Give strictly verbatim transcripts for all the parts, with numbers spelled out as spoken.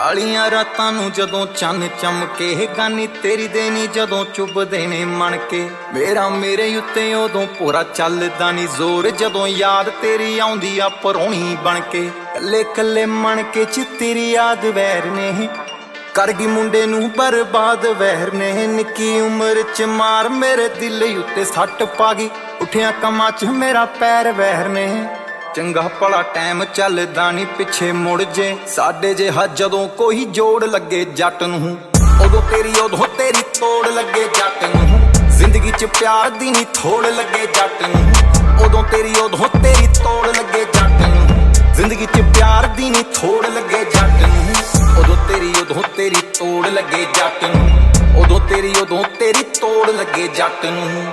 ਕਾਲੀਆਂ ਰਾਤਾਂ ਨੂੰ ਜਦੋਂ ਚੰਨ ਚਮਕੇ ਗਾਨੀ ਤੇਰੀ ਦੇਣੀ ਜਦੋਂ ਚੁੱਭਦੇ ਨੇ ਮਣ ਕੇ ਮੇਰਾ ਮੇਰੇ ਉੱਤੇ ਉਦੋਂ ਪੂਰਾ ਚੱਲਦਾ ਨੀ ਜ਼ੋਰ ਜਦੋਂ ਯਾਦ ਤੇਰੀ ਆਉਂਦੀ ਆ ਪਰੋਣੀ ਬਣ ਕੇ ਕੱਲੇ ਕੱਲੇ ਮਣ ਕੇ ਚ ਤੇਰੀ ਯਾਦ ਵੈਰ ਨੇ ਕਰ ਗਈ ਮੁੰਡੇ ਨੂੰ ਬਰਬਾਦ ਵਹਿਰ ਨੇ ਨਿੱਕੀ ਉਮਰ ਚ ਮਾਰ ਮੇਰੇ ਦਿਲ ਉੱਤੇ ਸੱਟ ਪਾ ਗਈ ਉੱਠਿਆ ਕੰਮਾਂ ਚ ਮੇਰਾ ਪੈਰ ਵਹਿਰ ਨੇ ਚੰਗਾ ਭਲਾ ਟਾਈਮ ਚੱਲਦਾ ਨੀ ਪਿੱਛੇ ਮੁੜ ਜੇ ਸਾਡੇ ਜੇ ਹ ਜਦੋਂ ਕੋਈ ਜੋੜ ਲੱਗੇ ਜੱਟ ਨੂੰ ਉਦੋਂ ਤੇਰੀ ਉਦੋਂ ਤੇਰੀ ਤੋੜ ਲੱਗੇ ਜੱਟ ਨੂੰ ਜ਼ਿੰਦਗੀ ਚ ਪਿਆਰ ਦੀ ਨੀ ਥੋੜ ਲੱਗੇ ਜੱਟ ਨੂੰ ਉਦੋਂ ਤੇਰੀ ਉਦੋਂ ਤੇਰੀ ਤੋੜ ਲੱਗੇ ਜੱਟ ਨੂੰ ਜ਼ਿੰਦਗੀ ਚ ਪਿਆਰ ਦੀ ਨੀ ਥੋੜ ਲੱਗੇ ਜੱਟ ਨੂੰ ਉਦੋਂ ਤੇਰੀ ਉਦੋਂ ਤੇਰੀ ਤੋੜ ਲੱਗੇ ਜੱਟ ਨੂੰ ਉਦੋਂ ਤੇਰੀ ਉਦੋਂ ਤੇਰੀ ਤੋੜ ਲੱਗੇ ਜੱਟ ਨੂੰ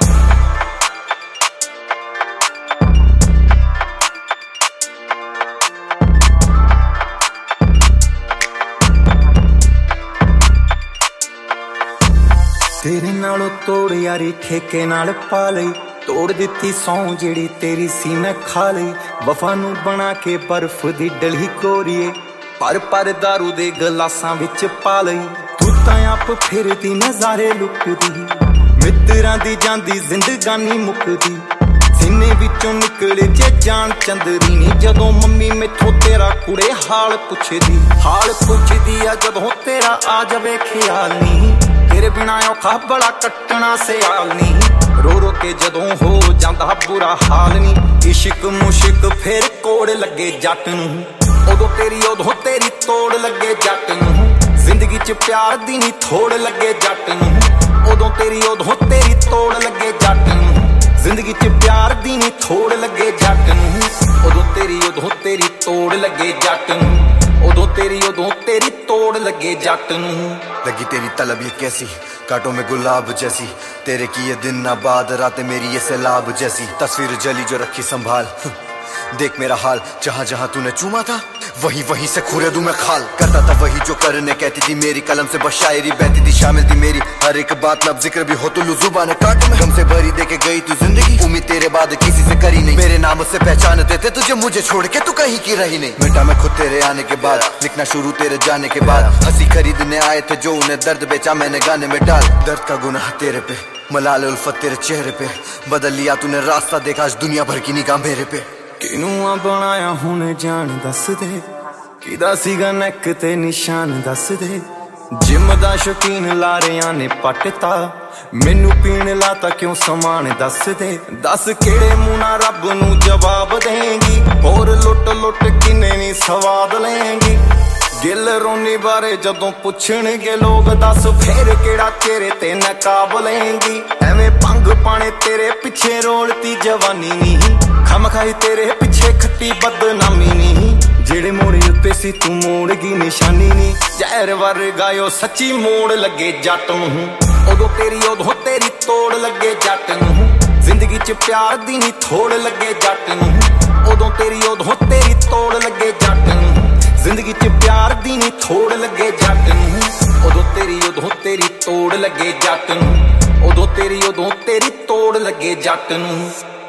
ਤੇਰੇ ਨਾਲੋਂ ਤੋੜ ਯਾਰੀ ਠੇਕੇ ਨਾਲ ਪਾ ਲਈ ਤੋੜ ਦਿੱਤੀ ਸੌਂ ਜਿਹੜੀ ਤੇਰੀ ਸੀ ਮੈਂ ਖਾ ਲਈ ਵਫਾ ਨੂੰ ਬਣਾ ਕੇ ਬਰਫ਼ ਦੀ ਡਲੀ ਕੋਰੀਏ ਪਰ ਪਰ ਦਾਰੂ ਦੇ ਗਲਾਸਾਂ ਵਿੱਚ ਪਾ ਲਈ ਤੂੰ ਤਾਂ ਆਪ ਫਿਰਦੀ ਨਜ਼ਾਰੇ ਲੁੱਕਦੀ ਮਿੱਤਰਾਂ ਦੀ ਜਾਂਦੀ ਜ਼ਿੰਦਗਾਨੀ ਮੁੱਕਦੀ ਸੀਨੇ ਵਿੱਚੋਂ ਨਿਕਲੇ ਜੇ ਜਾਨ ਚੰਦਰੀ ਨੀ ਜਦੋਂ ਮੰਮੀ ਮੈਥੋਂ ਤੇਰਾ ਕੁੜੇ ਹਾਲ ਪੁੱਛਦੀ ਹਾਲ ਪੁੱਛਦੀ ਆ ਜਦੋਂ ਤੇਰਾ ਆ ਜਾਵੇ ਖਿਆਲ ਨੀ ਤੇਰੇ ਬਿਨਾ ਔਖਾ ਬੜਾ ਕੱਟਣਾ ਸਿਆਲ ਨੀ ਰੋ ਰੋ ਕੇ ਜਦੋਂ ਹੋ ਜਾਂਦਾ ਬੁਰਾ ਹਾਲ ਨੀ ਇਸ਼ਕ ਮੁਸ਼ਕ ਫੇਰ ਕੋੜ ਲੱਗੇ ਜੱਟ ਨੂੰ ਉਦੋਂ ਤੇਰੀ ਉਦੋਂ ਤੇਰੀ ਤੋੜ ਲੱਗੇ ਜੱਟ ਨੂੰ ਜ਼ਿੰਦਗੀ ਚ ਪਿਆਰ ਦੀ ਨੀ ਥੋੜ ਲੱਗੇ ਜੱਟ ਨੂੰ ਉਦੋਂ ਤੇਰੀ ਉਦੋਂ ਤੇਰੀ ਤੋੜ ਲੱਗੇ ਜੱਟ ਨੂੰ ਜ਼ਿੰਦਗੀ ਚ ਪਿਆਰ ਦੀ ਨੀ ਥੋੜ ਲੱਗੇ ਜੱਟ ਨੂੰ ਉਦੋਂ ਤੇਰੀ ਉਦੋਂ ਤੇਰੀ ਤੋੜ ਲੱਗੇ ਜੱਟ ਨੂੰ ਉਦੋਂ ਤੇਰੀ ਉਦੋਂ ਤੇਰੀ ਤੋੜ ਲੱਗੇ ਜੱਟ ਨੂੰ लगी तेरी तलब ये कैसी कांटों में गुलाब जैसी तेरे की ये दिन ना बाद रातें मेरी ये सैलाब जैसी तस्वीर जली जो रखी संभाल देख मेरा हाल जहाँ जहाँ तूने चूमा था वही वहीं से खुरे दूं मैं खाल करता था वही जो करने कहती थी मेरी कलम से बस शायरी बहती थी शामिल थी मेरी हर एक बात में अब जिक्र भी हो तो लू जुबान काट में गम से भरी दे के गई तू जिंदगी उम्मीद तेरे बाद किसी से करी नहीं मेरे नाम से पहचानते थे तुझे मुझे छोड़ के तू कहीं की रही नहीं बेटा मैं खुद तेरे आने के बाद लिखना शुरू तेरे जाने के बाद हंसी खरीदने आए थे जो उन्हें दर्द बेचा मैंने गाने में डाल दर्द का गुनाह तेरे पे मलाल उल्फत तेरे चेहरे पे बदल लिया तूने रास्ता देखा आज दुनिया भर की निगाह मेरे पे ਕਿਨੂੰ ਆ ਬਣਾਇਆ ਹੁਣ ਜਾਣ ਦੱਸ ਦੇ ਕਿਦਾ ਸੀਗਾ ਨੈਕ ਤੇ ਨਿਸ਼ਾਨ ਦੱਸ ਦੇ ਜਿਮ ਦਾ ਸ਼ੌਕੀਨ ਲਾਰਿਆਂ ਨੇ ਪੱਟਤਾ ਮੈਨੂੰ ਪੀਣ ਲਾਤਾ ਕਿਉਂ ਸਮਾਨ ਦੱਸ ਦੇ ਦੱਸ ਕਿਹੜੇ ਮੂੰਹ ਨਾਲ ਰੱਬ ਨੂੰ ਜਵਾਬ ਦੇਂਗੀ ਹੋਰ ਲੁੱਟ ਲੁੱਟ ਕਿੰਨੇ ਨੀ ਸਵਾਦ ਲੈਂਗੀ ਗਿੱਲ ਰੋਣੀ ਬਾਰੇ ਜਦੋਂ ਪੁੱਛਣਗੇ ਲੋਕ ਦੱਸ ਫੇਰ ਕਿਹੜਾ ਚਿਹਰੇ ਤੇ ਨਕਾਬ ਲੈਂਗੀ ਐਵੇਂ ਭੰਗ ਪਾਣੇ ਤੇਰੇ ਪਿੱਛੇ ਰੋਲਤੀ ਜਵਾਨੀ ਨੀ ਖਮ ਖਾਈ ਤੇਰੇ ਪਿੱਛੇ ਖੱਟੀ ਬਦਨਾਮੀ ਨੀ ਜਿਹੜੇ ਮੋੜ ਉੱਤੇ ਸੀ ਤੂੰ ਮੋੜ ਗਈ ਨਿਸ਼ਾਨੀ ਨੀ ਜ਼ਹਿਰ ਵਰਗਾਇਓ ਸੱਚੀ ਮੋੜ ਲੱਗੇ ਜੱਟ ਨੂੰ ਉਦੋਂ ਤੇਰੀ ਉਦੋਂ ਤੇਰੀ ਤੋੜ ਲੱਗੇ ਜੱਟ ਨੂੰ ਜ਼ਿੰਦਗੀ ਚ ਪਿਆਰ ਦੀ ਨੀ ਥੋੜ ਲੱਗੇ ਜੱਟ ਨੂੰ ਉਦੋਂ ਤੇਰੀ ਉਦੋਂ ਤੇਰੀ ਤੋੜ ਲੱਗੇ ਜੱਟ ਨੂੰ ਜ਼ਿੰਦਗੀ ਚ ਪਿਆਰ ਦੀ ਨੀ ਥੋੜ ਲੱਗੇ ਜੱਟ ਨੂੰ ਉਦੋਂ ਤੇਰੀ ਉਦੋਂ ਤੇਰੀ ਤੋੜ ਲੱਗੇ ਜੱਟ ਨੂੰ ਉਦੋਂ ਤੇਰੀ ਉਦੋਂ ਤੇਰੀ ਤੋੜ ਲੱਗੇ ਜੱਟ ਨੂੰ